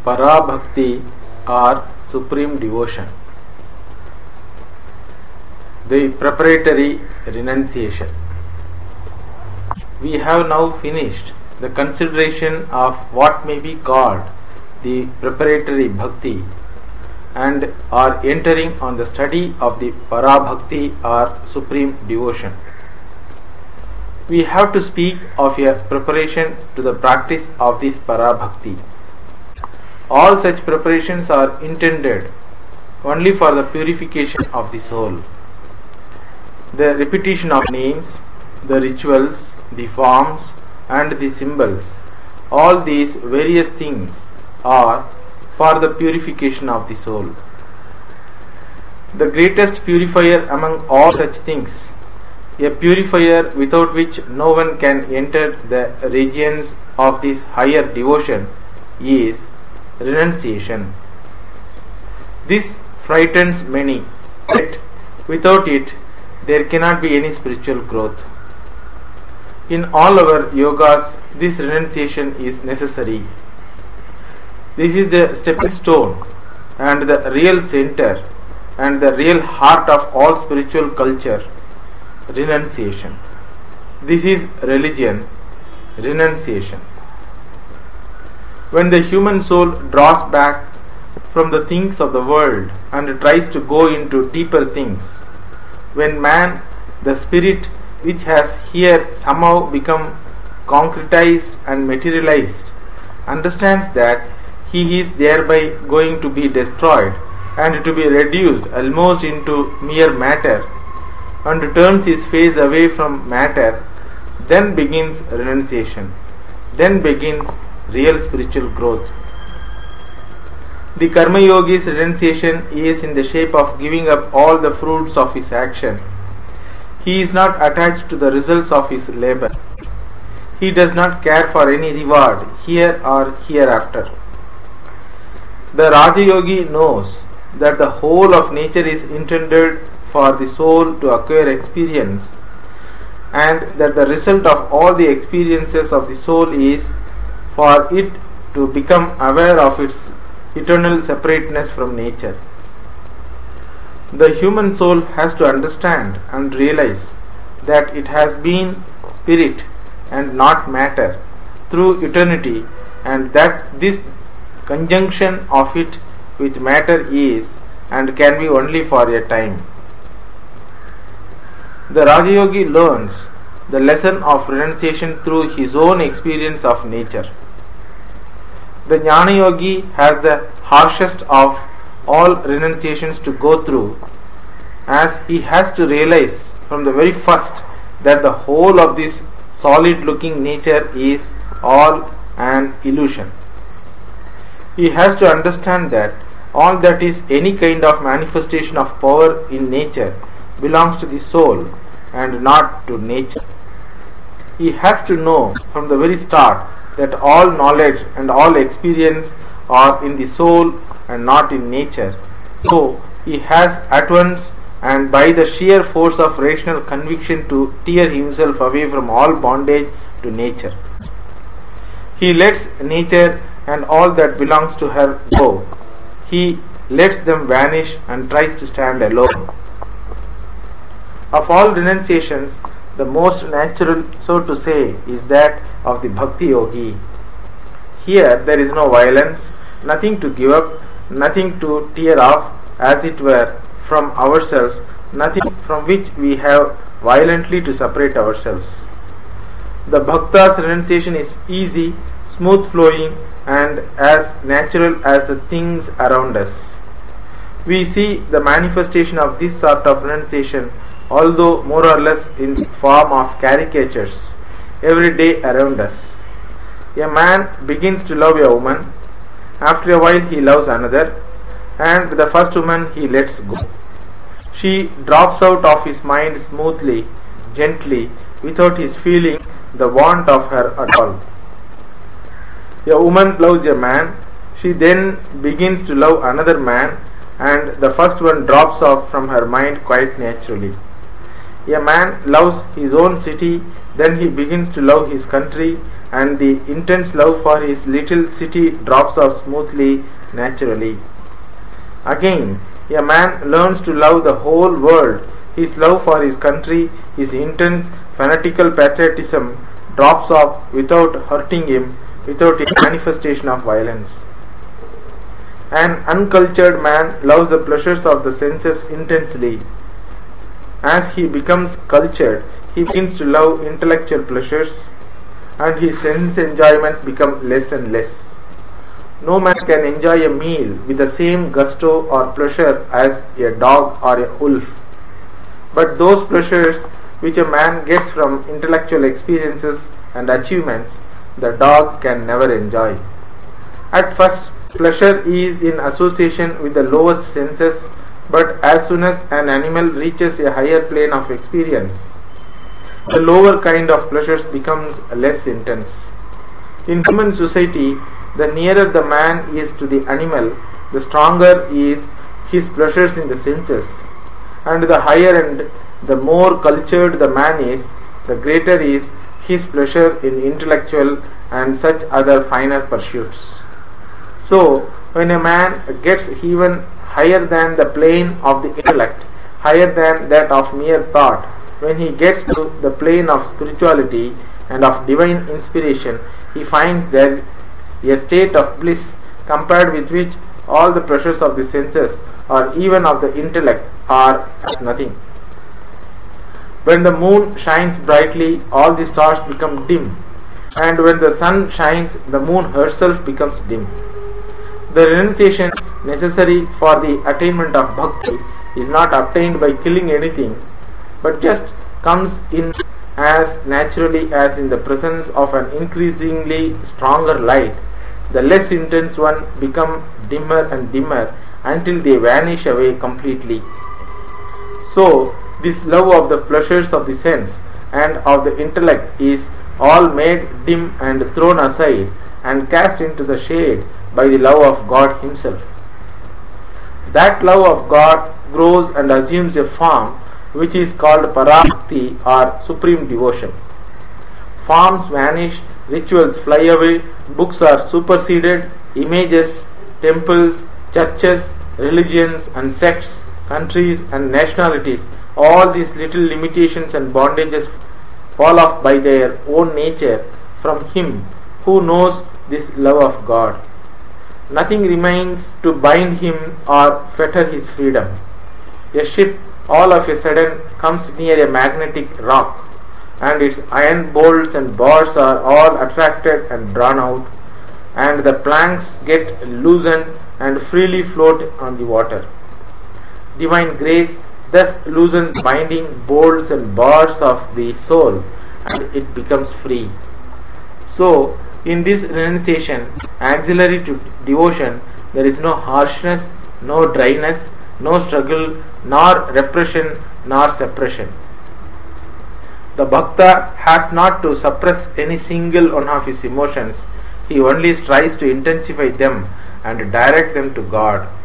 Parabhakti or supreme devotion. The preparatory renunciation. We have now finished the consideration of what may be called the preparatory bhakti and are entering on the study of the Parabhakti or supreme devotion. We have to speak of a preparation to the practice of this Parabhakti. All such preparations are intended only for the purification of the soul. The repetition of names, the rituals, the forms and the symbols, all these various things are for the purification of the soul. The greatest purifier among all such things, a purifier without which no one can enter the regions of this higher devotion, is renunciation. This frightens many, yet without it there cannot be any spiritual growth. In all our yogas, this renunciation is necessary. This is the stepping stone and the real center and the real heart of all spiritual culture, renunciation. This is religion, renunciation. When the human soul draws back from the things of the world and tries to go into deeper things, when man, the spirit which has here somehow become concretized and materialized, understands that he is thereby going to be destroyed and to be reduced almost into mere matter, and turns his face away from matter, then begins renunciation, then begins real spiritual growth. The Karma Yogi's renunciation is in the shape of giving up all the fruits of his action. He is not attached to the results of his labor. He does not care for any reward here or hereafter. The Raja Yogi knows that the whole of nature is intended for the soul to acquire experience, and that the result of all the experiences of the soul is for it to become aware of its eternal separateness from nature. The human soul has to understand and realize that it has been spirit and not matter through eternity, and that this conjunction of it with matter is and can be only for a time. The Raja Yogi learns the lesson of renunciation through his own experience of nature. The Jnana Yogi has the harshest of all renunciations to go through, as he has to realize from the very first that the whole of this solid looking nature is all an illusion. He has to understand that all that is any kind of manifestation of power in nature belongs to the soul and not to nature. He has to know from the very start that all knowledge and all experience are in the soul and not in nature. So he has at once and by the sheer force of rational conviction to tear himself away from all bondage to nature. He lets nature and all that belongs to her go. He lets them vanish and tries to stand alone. Of all renunciations, the most natural, so to say, is that of the Bhakti Yogi. Here there is no violence, nothing to give up, nothing to tear off, as it were, from ourselves, nothing from which we have violently to separate ourselves. The Bhakta's renunciation is easy, smooth flowing, and as natural as the things around us. We see the manifestation of this sort of renunciation, although more or less in the form of caricatures, every day around us. A man begins to love a woman, after a while he loves another, and the first woman he lets go. She drops out of his mind smoothly, gently, without his feeling the want of her at all. A woman loves a man, she then begins to love another man, and the first one drops off from her mind quite naturally. A man loves his own city Then he begins to love his country, and the intense love for his little city drops off smoothly, naturally. Again, a man learns to love the whole world. His love for his country, his intense fanatical patriotism drops off without hurting him, without a manifestation of violence. An uncultured man loves the pleasures of the senses intensely. As he becomes cultured, he begins to love intellectual pleasures, and his sense enjoyments become less and less. No man can enjoy a meal with the same gusto or pleasure as a dog or a wolf. But those pleasures which a man gets from intellectual experiences and achievements, the dog can never enjoy. At first, pleasure is in association with the lowest senses, but as soon as an animal reaches a higher plane of experience, the lower kind of pleasures becomes less intense. In human society, the nearer the man is to the animal, the stronger is his pleasures in the senses, and the higher and the more cultured the man is, the greater is his pleasure in intellectual and such other finer pursuits. So, when a man gets even higher than the plane of the intellect, higher than that of mere thought, when he gets to the plane of spirituality and of divine inspiration, he finds there a state of bliss compared with which all the pleasures of the senses or even of the intellect are as nothing. When the moon shines brightly, all the stars become dim, and when the sun shines, the moon herself becomes dim. The renunciation necessary for the attainment of bhakti is not obtained by killing anything, but just comes in as naturally as in the presence of an increasingly stronger light. The less intense one become dimmer and dimmer until they vanish away completely. So, this love of the pleasures of the sense and of the intellect is all made dim and thrown aside and cast into the shade by the love of God Himself. That love of God grows and assumes a form which is called Parabhakti or supreme devotion. Forms vanish, rituals fly away, books are superseded, images, temples, churches, religions and sects, countries and nationalities, all these little limitations and bondages fall off by their own nature from him who knows this love of God. Nothing remains to bind him or fetter his freedom. A ship all of a sudden comes near a magnetic rock, and its iron bolts and bars are all attracted and drawn out, and the planks get loosened and freely float on the water. Divine grace thus loosens binding bolts and bars of the soul, and it becomes free. So, in this renunciation, auxiliary to devotion, there is no harshness, no dryness, no struggle, nor repression, nor suppression. The bhakta has not to suppress any single one of his emotions. He only strives to intensify them and direct them to God.